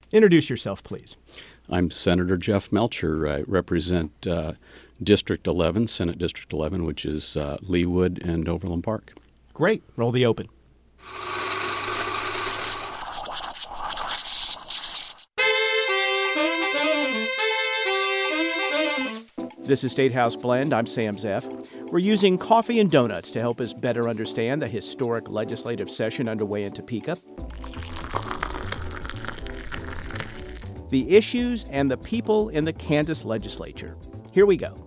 Introduce yourself, please. I'm Senator Jeff Melcher. I represent District 11, Senate District 11, which is Leawood and Overland Park. Great. Roll the open. This is State House Blend. I'm Sam Zeff. We're using coffee and donuts to help us better understand the historic legislative session underway in Topeka, the issues and the people in the Kansas legislature. Here we go.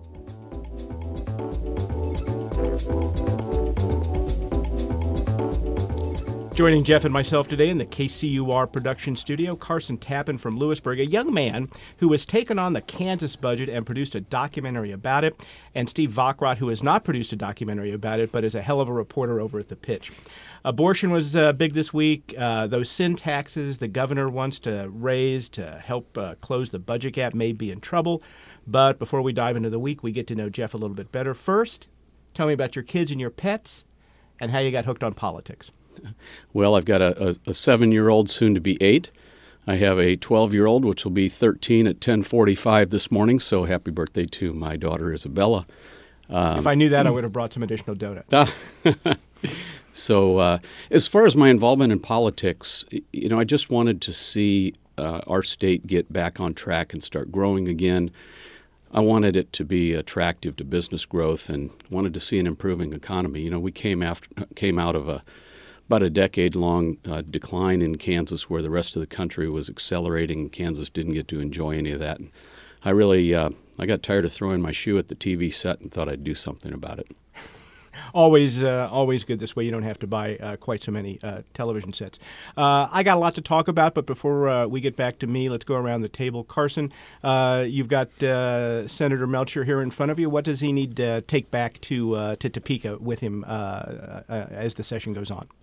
Joining Jeff and myself today in the KCUR production studio, Carson Tappan from Lewisburg, a young man who has taken on the Kansas budget and produced a documentary about it, and Steve Vockrodt, who has not produced a documentary about it, but is a hell of a reporter over at The Pitch. Abortion was big this week. Those sin taxes the governor wants to raise to help close the budget gap may be in trouble. But before we dive into the week, we get to know Jeff a little bit better. First, tell me about your kids and your pets and how you got hooked on politics. Well, I've got a 7-year-old, soon to be 8. I have a 12-year-old, which will be 13 at 10:45 this morning, so happy birthday to my daughter, Isabella. If I knew that, I would have brought some additional donuts. So as far as my involvement in politics, I just wanted to see our state get back on track and start growing again. I wanted it to be attractive to business growth and wanted to see an improving economy. We came out of about a decade-long decline in Kansas where the rest of the country was accelerating. Kansas didn't get to enjoy any of that. And I really I got tired of throwing my shoe at the TV set and thought I'd do something about it. Always good this way. You don't have to buy quite so many television sets. I got a lot to talk about, but before we get back to me, let's go around the table. Carson, you've got Senator Melcher here in front of you. What does he need to take back to Topeka with him as the session goes on?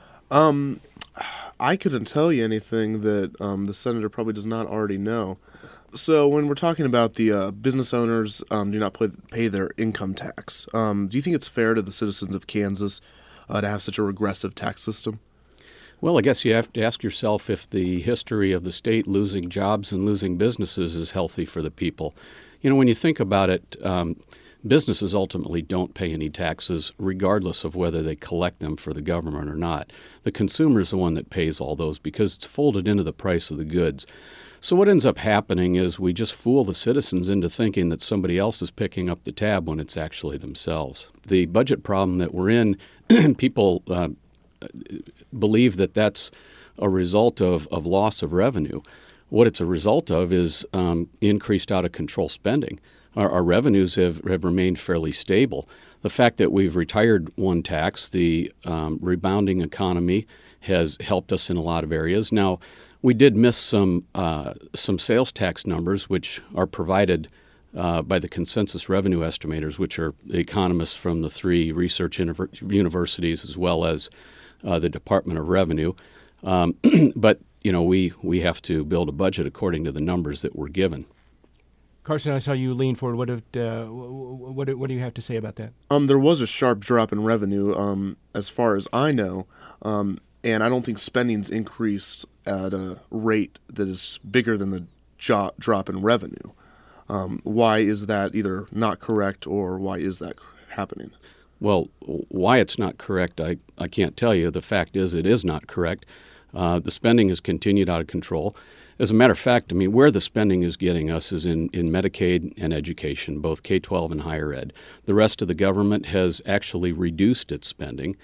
I couldn't tell you anything that the senator probably does not already know. So when we're talking about the business owners do not pay their income tax, do you think it's fair to the citizens of Kansas to have such a regressive tax system? Well, I guess you have to ask yourself if the history of the state losing jobs and losing businesses is healthy for the people. When you think about it, businesses ultimately don't pay any taxes regardless of whether they collect them for the government or not. The consumer is the one that pays all those because it's folded into the price of the goods. So what ends up happening is we just fool the citizens into thinking that somebody else is picking up the tab when it's actually themselves. The budget problem that we're in, people believe that that's a result of loss of revenue. What it's a result of is increased out-of-control spending. Our revenues have remained fairly stable. The fact that we've retired one tax, the rebounding economy, has helped us in a lot of areas. Now, we did miss some sales tax numbers, which are provided by the consensus revenue estimators, which are the economists from the 3 research universities as well as the Department of Revenue. But we have to build a budget according to the numbers that we're given. Carson, I saw you lean forward. What do you have to say about that? There was a sharp drop in revenue, as far as I know, and I don't think spending's increased at a rate that is bigger than the drop in revenue. Why is that either not correct, or why is that happening? Well, why it's not correct, I can't tell you. The fact is it is not correct. The spending has continued out of control. As a matter of fact, where the spending is getting us is in Medicaid and education, both K-12 and higher ed. The rest of the government has actually reduced its spending.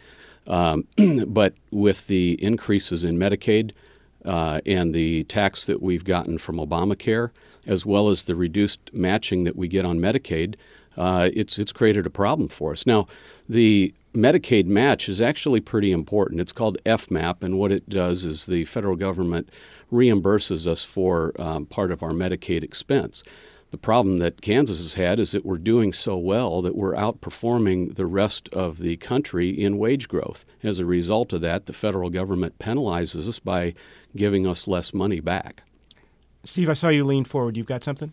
But with the increases in Medicaid and the tax that we've gotten from Obamacare, as well as the reduced matching that we get on Medicaid, it's created a problem for us. Now, the Medicaid match is actually pretty important. It's called FMAP, and what it does is the federal government reimburses us for part of our Medicaid expense. The problem that Kansas has had is that we're doing so well that we're outperforming the rest of the country in wage growth. As a result of that, the federal government penalizes us by giving us less money back. Steve, I saw you lean forward. You've got something?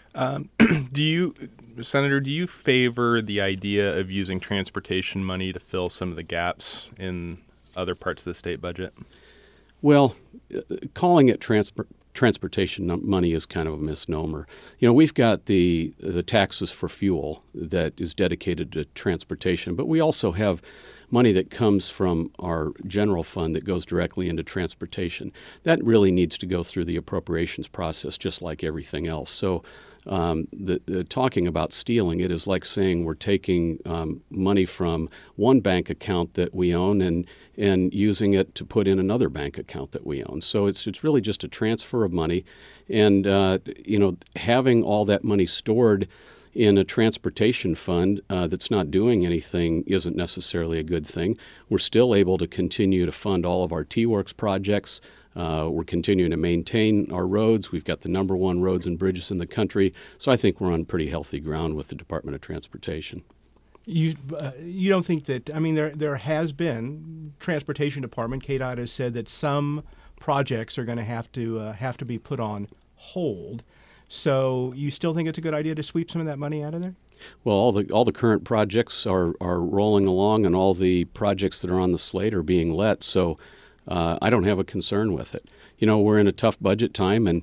Senator, do you favor the idea of using transportation money to fill some of the gaps in other parts of the state budget? Well, calling it transportation money is kind of a misnomer. We've got the taxes for fuel that is dedicated to transportation, but we also have money that comes from our general fund that goes directly into transportation. That really needs to go through the appropriations process just like everything else. So the talking about stealing it is like saying we're taking money from one bank account that we own and using it to put in another bank account that we own. So it's really just a transfer of money, and having all that money stored in a transportation fund that's not doing anything isn't necessarily a good thing. We're still able to continue to fund all of our T-Works projects. We're continuing to maintain our roads. We've got the number one roads and bridges in the country. So I think we're on pretty healthy ground with the Department of Transportation. You don't think that, I mean, there has been, Transportation Department, KDOT has said that some projects are going to have to be put on hold. So you still think it's a good idea to sweep some of that money out of there? Well, all the current projects are rolling along, and all the projects that are on the slate are being let. So I don't have a concern with it. We're in a tough budget time, and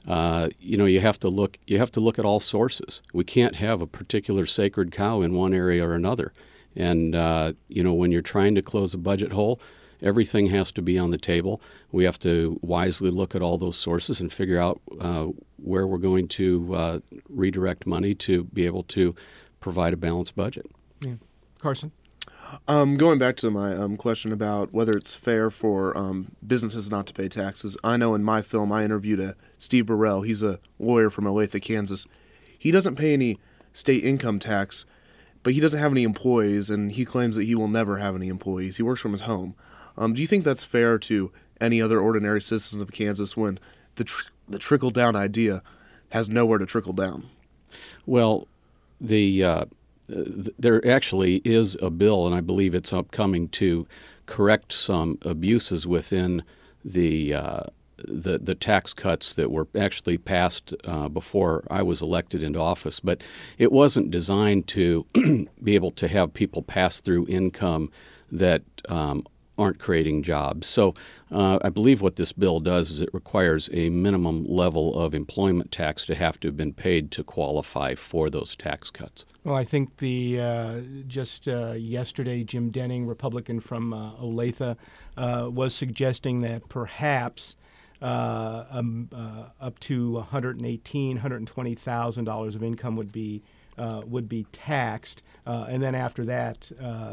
you have to look at all sources. We can't have a particular sacred cow in one area or another. And when you're trying to close a budget hole, everything has to be on the table. We have to wisely look at all those sources and figure out where we're going to redirect money to be able to provide a balanced budget. Yeah. Carson? Going back to my question about whether it's fair for businesses not to pay taxes, I know in my film I interviewed Steve Burrell. He's a lawyer from Olathe, Kansas. He doesn't pay any state income tax, but he doesn't have any employees, and he claims that he will never have any employees. He works from his home. Do you think that's fair to any other ordinary citizen of Kansas when the trickle-down idea has nowhere to trickle down? Well, there actually is a bill, and I believe it's upcoming, to correct some abuses within the tax cuts that were actually passed before I was elected into office. But it wasn't designed to be able to have people pass through income that aren't creating jobs. So I believe what this bill does is it requires a minimum level of employment tax to have to have been paid to qualify for those tax cuts. Well, I think just yesterday, Jim Denning, Republican from Olathe, was suggesting that perhaps up to $118,000, $120,000 of income would be taxed, and then after that,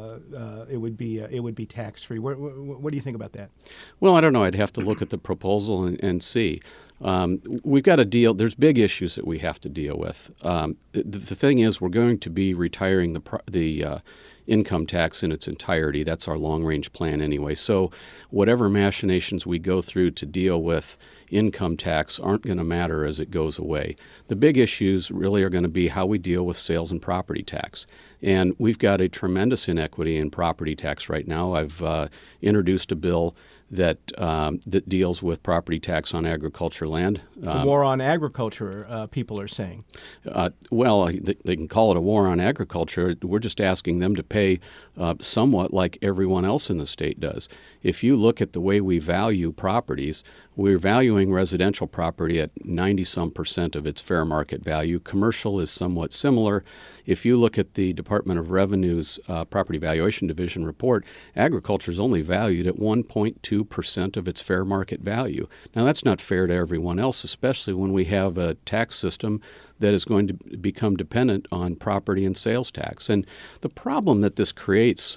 it would be tax free. What do you think about that? Well, I don't know. I'd have to look at the proposal and see. We've got to deal. There's big issues that we have to deal with. The thing is, we're going to be retiring the income tax in its entirety. That's our long-range plan anyway. So whatever machinations we go through to deal with income tax aren't going to matter as it goes away. The big issues really are going to be how we deal with sales and property tax. And we've got a tremendous inequity in property tax right now. I've introduced a bill that deals with property tax on agriculture land. The war on agriculture, people are saying. Well, they can call it a war on agriculture. We're just asking them to pay somewhat like everyone else in the state does. If you look at the way we value properties, we're valuing residential property at 90-some% of its fair market value. Commercial is somewhat similar. If you look at the Department of Revenue's Property Valuation Division report, agriculture is only valued at 1.2% of its fair market value. Now, that's not fair to everyone else, especially when we have a tax system that is going to become dependent on property and sales tax. And the problem that this creates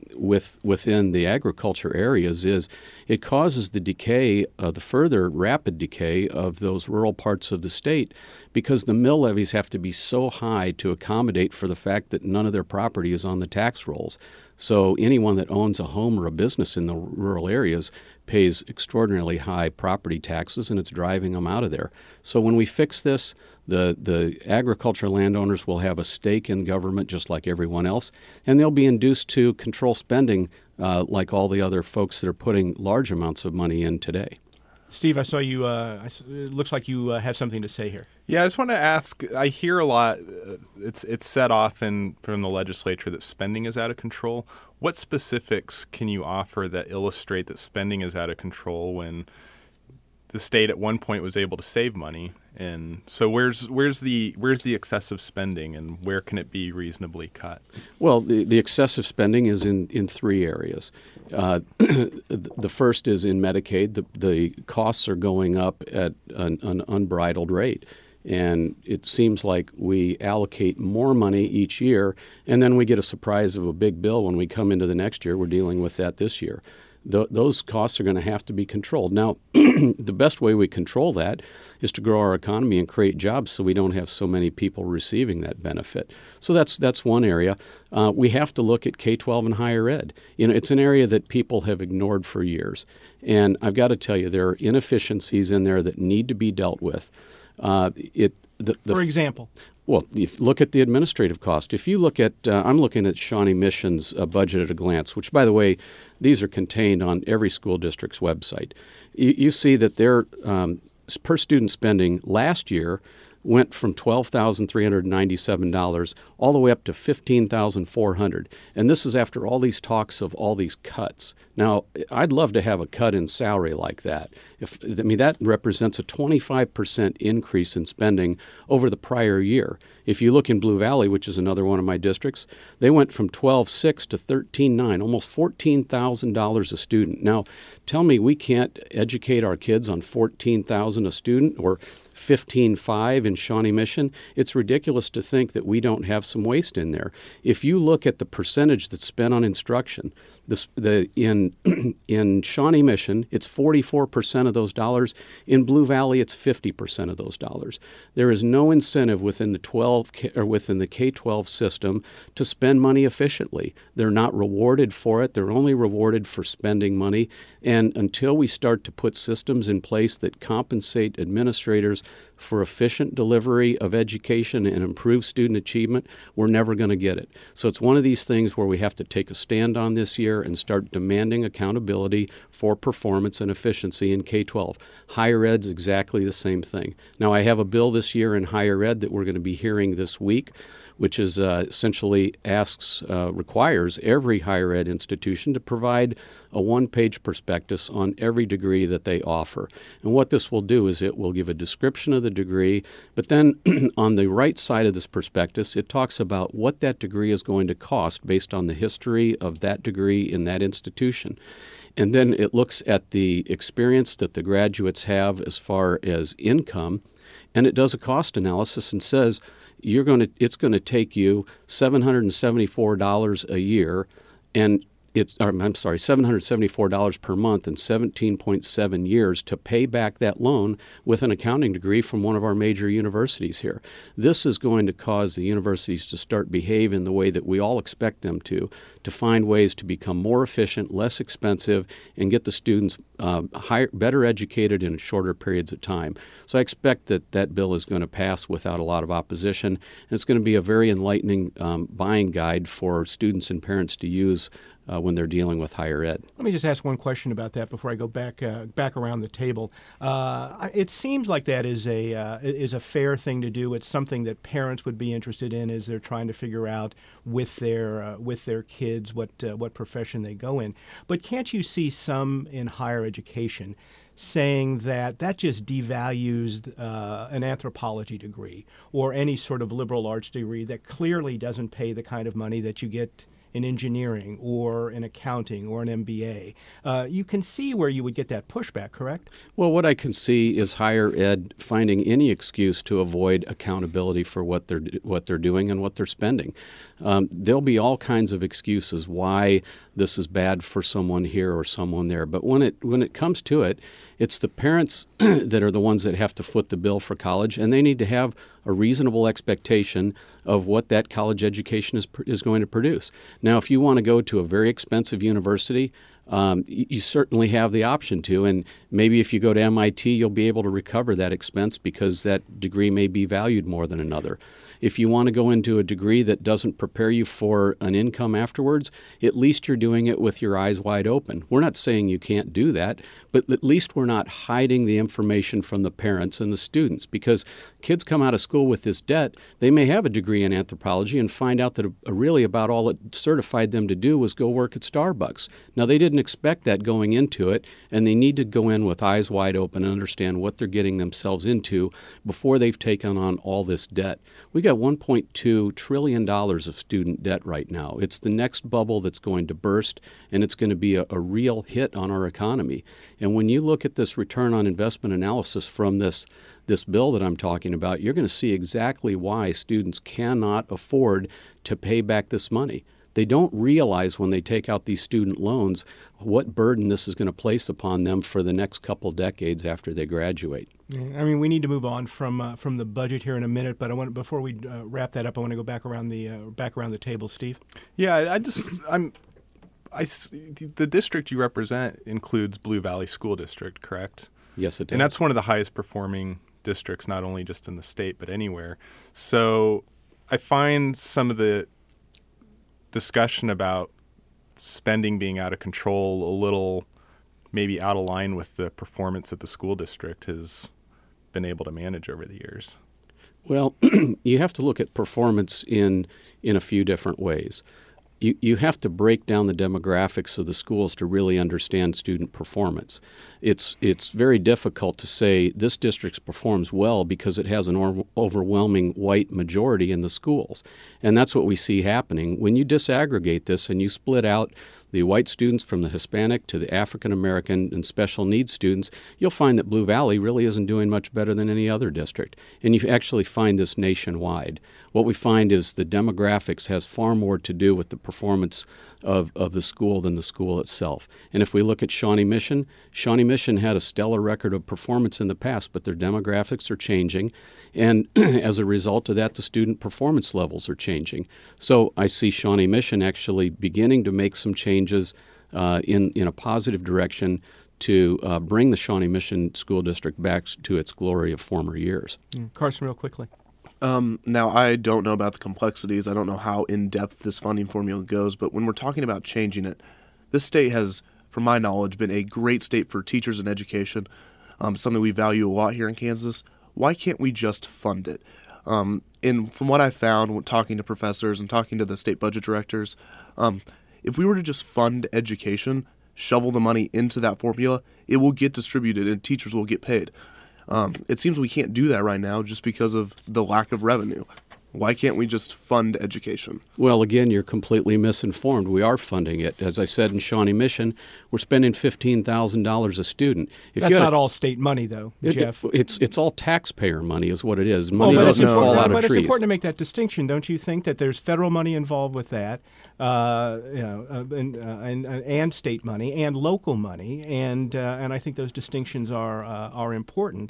within the agriculture areas is it causes the further rapid decay of those rural parts of the state because the mill levies have to be so high to accommodate for the fact that none of their property is on the tax rolls. So anyone that owns a home or a business in the rural areas pays extraordinarily high property taxes, and it's driving them out of there. So when we fix this, the agriculture landowners will have a stake in government just like everyone else, and they'll be induced to control spending like all the other folks that are putting large amounts of money in today. Steve, I saw you. It looks like you have something to say here. Yeah, I just want to ask. I hear a lot. It's said often from the legislature that spending is out of control. What specifics can you offer that illustrate that spending is out of control when the state at one point was able to save money, and so where's the excessive spending, and where can it be reasonably cut? Well, the excessive spending is in three areas. The first is in Medicaid. The costs are going up at an unbridled rate. And it seems like we allocate more money each year, and then we get a surprise of a big bill when we come into the next year. We're dealing with that this year. Those costs are going to have to be controlled. Now, the best way we control that is to grow our economy and create jobs so we don't have so many people receiving that benefit. So that's one area. We have to look at K-12 and higher ed. It's an area that people have ignored for years. And I've got to tell you, there are inefficiencies in there that need to be dealt with. For example? Well, if you look at the administrative cost. If you look at, I'm looking at Shawnee Mission's budget at a glance, which, by the way, these are contained on every school district's website. You see that their per student spending last year went from $12,397 all the way up to $15,400. And this is after all these talks of all these cuts. Now, I'd love to have a cut in salary like that. That represents a 25% increase in spending over the prior year. If you look in Blue Valley, which is another one of my districts, they went from $12,600 to $13,900, almost $14,000 a student. Now, tell me we can't educate our kids on $14,000 a student or $15,500 in Shawnee Mission. It's ridiculous to think that we don't have some waste in there. If you look at the percentage that's spent on instruction, in Shawnee Mission, it's 44% of those dollars. In Blue Valley, it's 50% of those dollars. There is no incentive within the K-12 system to spend money efficiently. They're not rewarded for it. They're only rewarded for spending money. And until we start to put systems in place that compensate administrators for efficient delivery of education and improve student achievement, we're never going to get it. So it's one of these things where we have to take a stand on this year and start demanding accountability for performance and efficiency in K-12. Higher ed's exactly the same thing. Now, I have a bill this year in higher ed that we're going to be hearing this week, which is essentially requires every higher ed institution to provide a one-page prospectus on every degree that they offer. And what this will do is it will give a description of the degree, but then on the right side of this prospectus, it talks about what that degree is going to cost based on the history of that degree in that institution. And then it looks at the experience that the graduates have as far as income, and it does a cost analysis and says, it's going to take you $774 a year, and $774 per month and 17.7 years to pay back that loan with an accounting degree from one of our major universities here. This is going to cause the universities to start behave in the way that we all expect them to find ways to become more efficient, less expensive, and get the students better educated in shorter periods of time. So I expect that bill is going to pass without a lot of opposition, and it's going to be a very enlightening buying guide for students and parents to use when they're dealing with higher ed. Let me just ask one question about that before I go back around the table. It seems like that is a fair thing to do. It's something that parents would be interested in as they're trying to figure out with their kids what profession they go in. But can't you see some in higher education saying that just devalues an anthropology degree or any sort of liberal arts degree that clearly doesn't pay the kind of money that you get in engineering or in accounting or an MBA. You can see where you would get that pushback, correct? Well, what I can see is higher ed finding any excuse to avoid accountability for what they're doing and what they're spending. There'll be all kinds of excuses why this is bad for someone here or someone there. But when it comes to it, it's the parents that are the ones that have to foot the bill for college, and they need to have a reasonable expectation of what that college education is going to produce. Now, if you want to go to a very expensive university, you certainly have the option to, and maybe if you go to MIT, you'll be able to recover that expense because that degree may be valued more than another. If you want to go into a degree that doesn't prepare you for an income afterwards, at least you're doing it with your eyes wide open. We're not saying you can't do that, but at least we're not hiding the information from the parents and the students, because kids come out of school with this debt. They may have a degree in anthropology and find out that really about all it certified them to do was go work at Starbucks. Now, they didn't shouldn't expect that going into it, and they need to go in with eyes wide open and understand what they're getting themselves into before they've taken on all this debt. We got $1.2 trillion of student debt right now. It's the next bubble that's going to burst, and it's going to be a real hit on our economy. And when you look at this return on investment analysis from this bill that I'm talking about, you're going to see exactly why students cannot afford to pay back this money. They don't realize when they take out these student loans what burden this is going to place upon them for the next couple decades after they graduate. Yeah, I mean, we need to move on from the budget here in a minute, but before we wrap that up, I want to go back around the table. Steve? Yeah, the district you represent includes Blue Valley School District, correct? Yes, it does. And that's one of the highest performing districts, not only just in the state, but anywhere. So I find some of the discussion about spending being out of control a little maybe out of line with the performance that the school district has been able to manage over the years. Well, you have to look at performance in a few different ways. You have to break down the demographics of the schools to really understand student performance. It's very difficult to say this district performs well because it has an overwhelming white majority in the schools. And that's what we see happening. When you disaggregate this and you split out the white students from the Hispanic to the African American and special needs students, you'll find that Blue Valley really isn't doing much better than any other district. And you actually find this nationwide. What we find is the demographics has far more to do with the performance of the school than the school itself. And if we look at Shawnee Mission had a stellar record of performance in the past, but their demographics are changing. And as a result of that, the student performance levels are changing. So I see Shawnee Mission actually beginning to make some changes in a positive direction to bring the Shawnee Mission School District back to its glory of former years. Carson, real quickly. Now, I don't know about the complexities. I don't know how in-depth this funding formula goes, but when we're talking about changing it, this state has, from my knowledge, been a great state for teachers and education, something we value a lot here in Kansas. Why can't we just fund it? And from what I found when talking to professors and talking to the state budget directors, if we were to just fund education, shovel the money into that formula, it will get distributed and teachers will get paid. It seems we can't do that right now just because of the lack of revenue. Why can't we just fund education? Well, again, you're completely misinformed. We are funding it. As I said in Shawnee Mission, we're spending $15,000 a student. That's not all state money, though, Jeff. It's all taxpayer money is what it is. Money doesn't fall out of trees. But it's important to make that distinction, don't you think, that there's federal money involved with that, and state money and local money, and I think those distinctions are important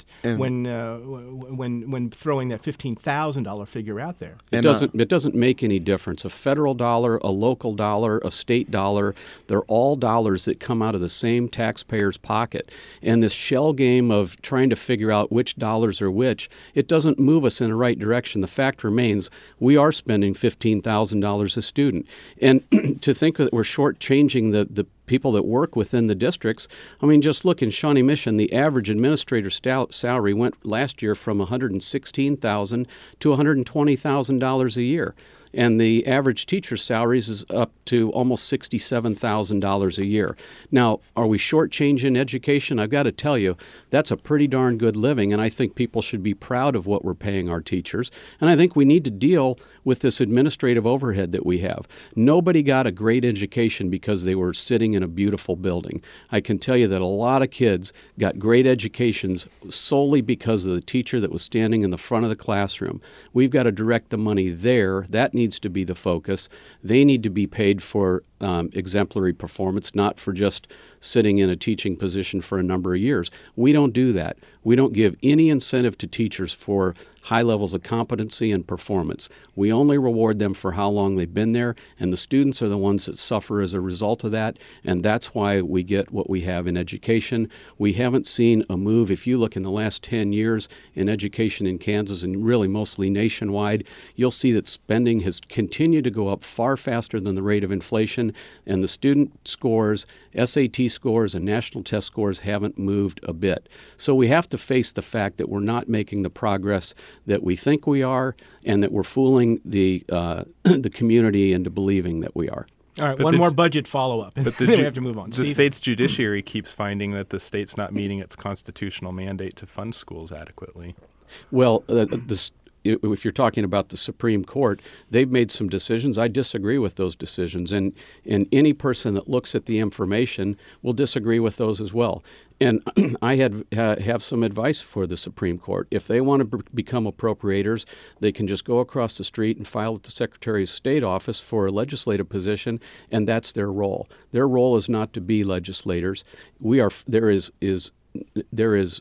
when throwing that $15,000 figure out there. It doesn't make any difference. A federal dollar, a local dollar, a state dollar, they're all dollars that come out of the same taxpayer's pocket. And this shell game of trying to figure out which dollars are which, it doesn't move us in the right direction. The fact remains we are spending $15,000 a student. And to think that we're shortchanging the people that work within the districts, I mean, just look in Shawnee Mission, the average administrator salary went last year from $116,000 to $120,000 a year. And the average teacher's salaries is up to almost $67,000 a year. Now, are we shortchanging education? I've got to tell you, that's a pretty darn good living, and I think people should be proud of what we're paying our teachers. And I think we need to deal with this administrative overhead that we have. Nobody got a great education because they were sitting in a beautiful building. I can tell you that a lot of kids got great educations solely because of the teacher that was standing in the front of the classroom. We've got to direct the money there. That needs to be the focus. They need to be paid for exemplary performance, not for just sitting in a teaching position for a number of years. We don't do that. We don't give any incentive to teachers for high levels of competency and performance. We only reward them for how long they've been there, and the students are the ones that suffer as a result of that, and that's why we get what we have in education. We haven't seen a move. If you look in the last 10 years in education in Kansas, and really mostly nationwide, you'll see that spending has continued to go up far faster than the rate of inflation, and the student scores, SAT scores, and national test scores haven't moved a bit. So we have to face the fact that we're not making the progress that we think we are, and that we're fooling the community into believing that we are. All right, But one the- more budget follow-up, and But then we have to move on. the Steve? state's judiciary keeps finding that the state's not meeting its constitutional mandate to fund schools adequately. Well, if you're talking about the Supreme Court, they've made some decisions. I disagree with those decisions, and any person that looks at the information will disagree with those as well. And I have some advice for the Supreme Court. If they want to become appropriators, they can just go across the street and file at the Secretary of State office for a legislative position, and that's their role. Their role is not to be legislators. There is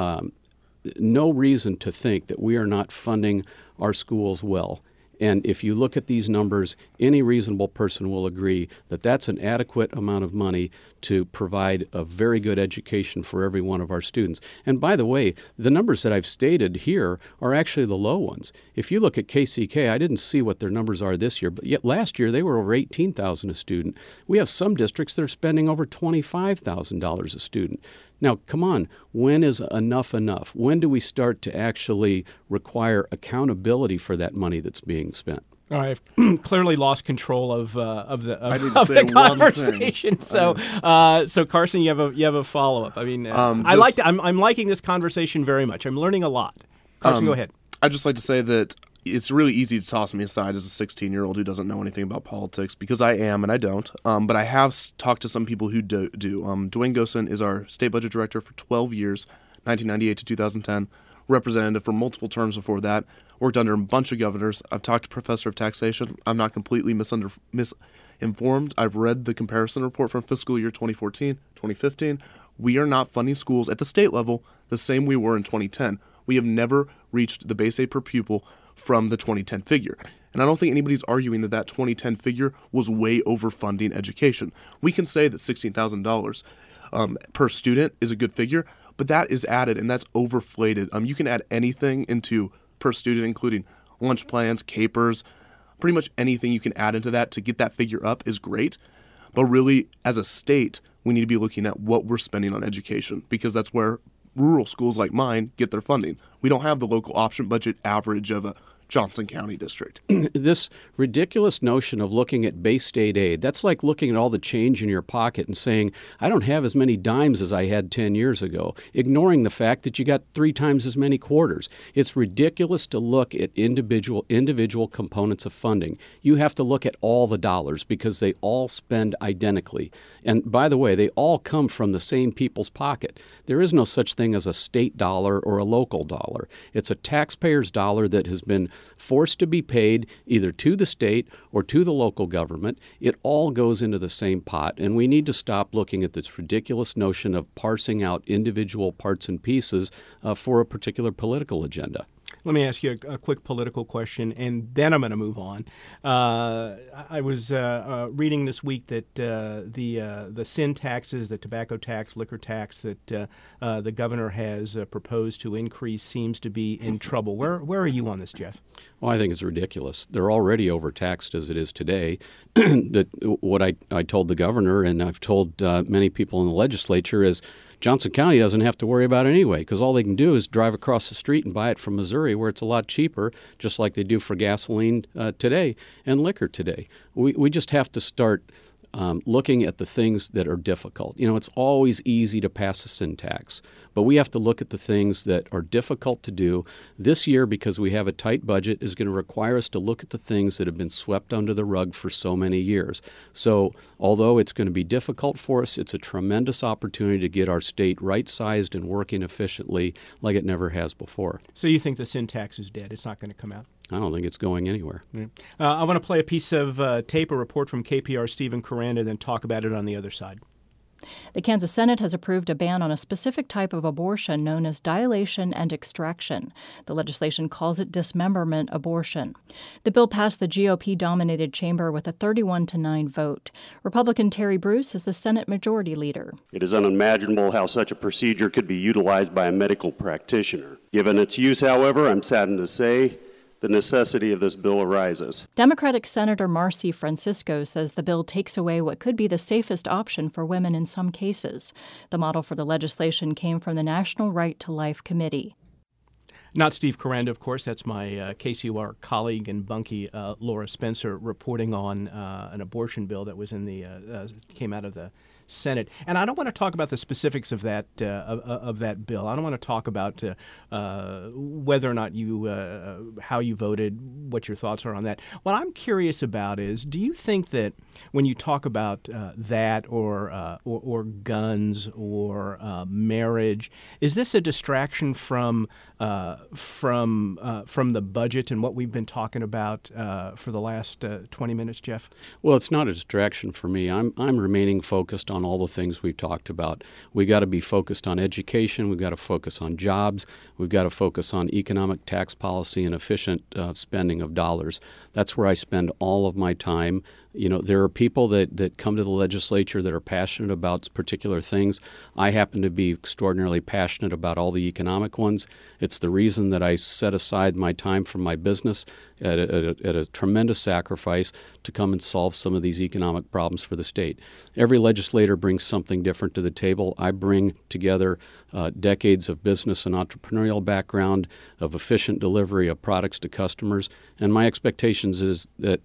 no reason to think that we are not funding our schools well. And if you look at these numbers, any reasonable person will agree that that's an adequate amount of money to provide a very good education for every one of our students. And by the way, the numbers that I've stated here are actually the low ones. If you look at KCK, I didn't see what their numbers are this year, but yet last year they were over $18,000 a student. We have some districts that are spending over $25,000 a student. Now, come on, when is enough enough? When do we start to actually require accountability for that money that's being spent? All right, I've clearly lost control of need to of say the one conversation. thing. So Carson, you have a follow up. I mean, I'm liking this conversation very much. I'm learning a lot. Carson, go ahead. I'd just like to say that it's really easy to toss me aside as a 16-year-old who doesn't know anything about politics, because I am and I don't. But I have talked to some people who do. Dwayne Gosen is our state budget director for 12 years, 1998 to 2010, representative for multiple terms before that, worked under a bunch of governors. I've talked to professor of taxation. I'm not completely misinformed. I've read the comparison report from fiscal year 2014, 2015. We are not funding schools at the state level the same we were in 2010. We have never reached the base aid per pupil from the 2010 figure. And I don't think anybody's arguing that 2010 figure was way overfunding education. We can say that $16,000 per student is a good figure, but that is added and that's overflated. You can add anything into per student, including lunch plans, capers, pretty much anything you can add into that to get that figure up is great. But really, as a state, we need to be looking at what we're spending on education, because that's where rural schools like mine get their funding. We don't have the local option budget average of a Johnson County district. This ridiculous notion of looking at base state aid, that's like looking at all the change in your pocket and saying, I don't have as many dimes as I had 10 years ago, ignoring the fact that you got 3 times as many quarters. It's ridiculous to look at individual components of funding. You have to look at all the dollars because they all spend identically. And by the way, they all come from the same people's pocket. There is no such thing as a state dollar or a local dollar. It's a taxpayer's dollar that has been forced to be paid either to the state or to the local government. It all goes into the same pot, and we need to stop looking at this ridiculous notion of parsing out individual parts and pieces for a particular political agenda. Let me ask you a quick political question, and then I'm going to move on. I was reading this week that the sin taxes, the tobacco tax, liquor tax that the governor has proposed to increase seems to be in trouble. Where are you on this, Jeff? Well, I think it's ridiculous. They're already overtaxed as it is today. What I told the governor, and I've told many people in the legislature, is Johnson County doesn't have to worry about it anyway, because all they can do is drive across the street and buy it from Missouri, where it's a lot cheaper, just like they do for gasoline today and liquor today. We just have to start looking at the things that are difficult. You know, it's always easy to pass a sin tax, but we have to look at the things that are difficult to do. This year, because we have a tight budget, is going to require us to look at the things that have been swept under the rug for so many years. So although it's going to be difficult for us, it's a tremendous opportunity to get our state right-sized and working efficiently like it never has before. So you think the sin tax is dead? It's not going to come out? I don't think it's going anywhere. Yeah. I want to play a piece of tape, a report from KPR Stephen Coranda, then talk about it on the other side. The Kansas Senate has approved a ban on a specific type of abortion known as dilation and extraction. The legislation calls it dismemberment abortion. The bill passed the GOP-dominated chamber with a 31-9 vote. Republican Terry Bruce is the Senate Majority Leader. It is unimaginable how such a procedure could be utilized by a medical practitioner. Given its use, however, I'm saddened to say the necessity of this bill arises. Democratic Senator Marcy Francisco says the bill takes away what could be the safest option for women in some cases. The model for the legislation came from the National Right to Life Committee. Not Steve Correnda, of course. That's my KCUR colleague and bunkie, Laura Spencer, reporting on an abortion bill that was in the came out of the Senate. And I don't want to talk about the specifics of that bill. I don't want to talk about whether or not how you voted, what your thoughts are on that. What I'm curious about is, do you think that when you talk about that or guns or marriage, is this a distraction from the budget and what we've been talking about for the last 20 minutes, Jeff? Well, it's not a distraction for me. I'm remaining focused on all the things we've talked about. We got to be focused on education. We've got to focus on jobs. We've got to focus on economic tax policy and efficient spending of dollars. That's where I spend all of my time. You know, there are people that come to the legislature that are passionate about particular things. I happen to be extraordinarily passionate about all the economic ones. It's the reason that I set aside my time from my business at a tremendous sacrifice to come and solve some of these economic problems for the state. Every legislator brings something different to the table. I bring together decades of business and entrepreneurial background, of efficient delivery of products to customers, and my expectations is that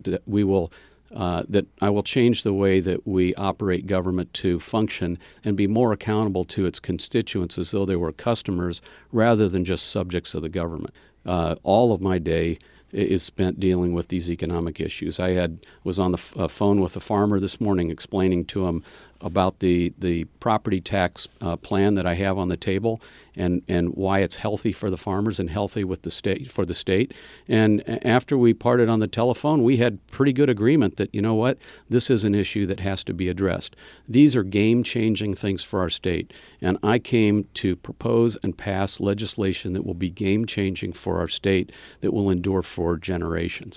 I will change the way that we operate government to function and be more accountable to its constituents as though they were customers rather than just subjects of the government. All of my day is spent dealing with these economic issues. I was on the phone with a farmer this morning explaining to him about the property tax plan that I have on the table and why it's healthy for the farmers and healthy with the state. And after we parted on the telephone, we had pretty good agreement that, you know what, this is an issue that has to be addressed. These are game-changing things for our state, and I came to propose and pass legislation that will be game-changing for our state, that will endure for generations.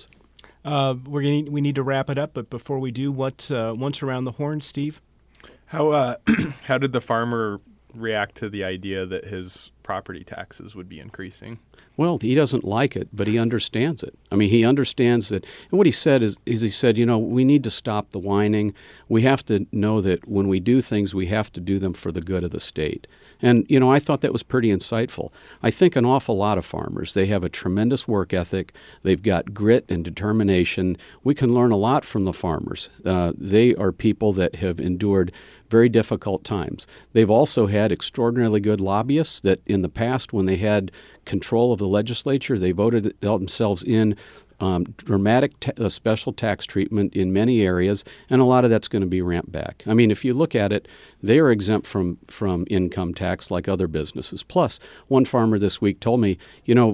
We need to wrap it up, but before we do, once around the horn, Steve? How did the farmer react to the idea that his property taxes would be increasing? Well, he doesn't like it, but he understands it. I mean, he understands that. And what he said is he said, you know, we need to stop the whining. We have to know that when we do things, we have to do them for the good of the state. And, you know, I thought that was pretty insightful. I think an awful lot of farmers, they have a tremendous work ethic. They've got grit and determination. We can learn a lot from the farmers. They are people that have endured very difficult times. They've also had extraordinarily good lobbyists that in the past, when they had control of the legislature, they voted themselves in dramatic special tax treatment in many areas, and a lot of that's going to be ramped back. I mean, if you look at it, they are exempt from income tax like other businesses. Plus, one farmer this week told me, you know,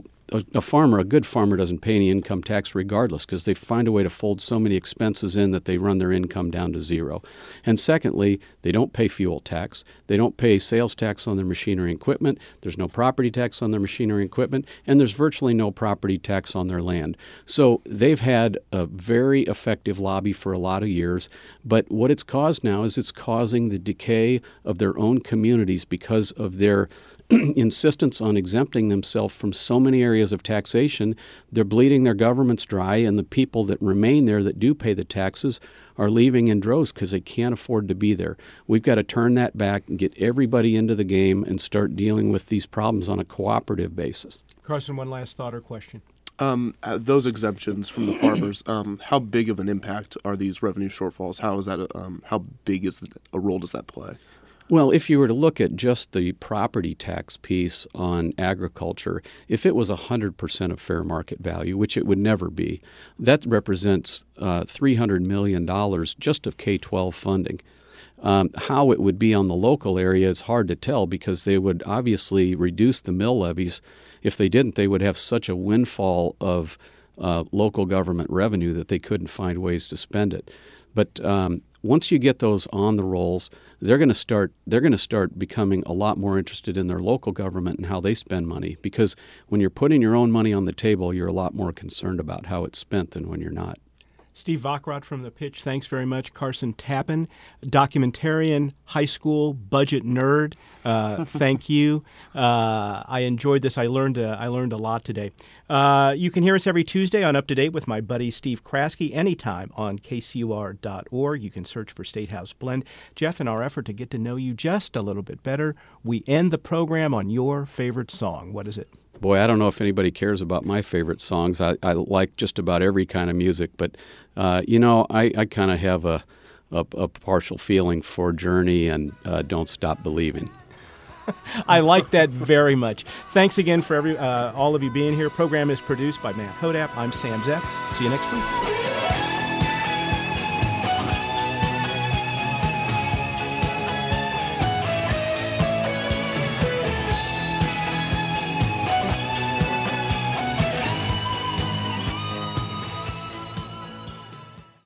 a good farmer doesn't pay any income tax regardless because they find a way to fold so many expenses in that they run their income down to zero. And secondly, they don't pay fuel tax. They don't pay sales tax on their machinery and equipment. There's no property tax on their machinery and equipment, and there's virtually no property tax on their land. So they've had a very effective lobby for a lot of years, but what it's caused now is it's causing the decay of their own communities because of their insistence on exempting themselves from so many areas of taxation. They're bleeding their governments dry, and the people that remain there that do pay the taxes are leaving in droves because they can't afford to be there. We've got to turn that back and get everybody into the game and start dealing with these problems on a cooperative basis. Carson, one last thought or question? Those exemptions from the farmers, how big of an impact are these revenue shortfalls? How big is a role does that play? Well, if you were to look at just the property tax piece on agriculture, if it was 100% of fair market value, which it would never be, that represents $300 million just of K-12 funding. How it would be on the local area is hard to tell because they would obviously reduce the mill levies. If they didn't, they would have such a windfall of local government revenue that they couldn't find ways to spend it. But once you get those on the rolls, they're going to start becoming a lot more interested in their local government and how they spend money. Because when you're putting your own money on the table, you're a lot more concerned about how it's spent than when you're not. Steve Vockrodt from The Pitch, thanks very much. Carson Tappan, documentarian, high school budget nerd, thank you. I enjoyed this. I learned a lot today. You can hear us every Tuesday on Up to Date with my buddy Steve Kraske anytime on kcur.org. You can search for State House Blend. Jeff, in our effort to get to know you just a little bit better, we end the program on your favorite song. What is it? Boy, I don't know if anybody cares about my favorite songs. I like just about every kind of music, but I kind of have a partial feeling for Journey and Don't Stop Believing. I like that very much. Thanks again for all of you being here. Program is produced by Matt Hodap. I'm Sam Zeck. See you next week.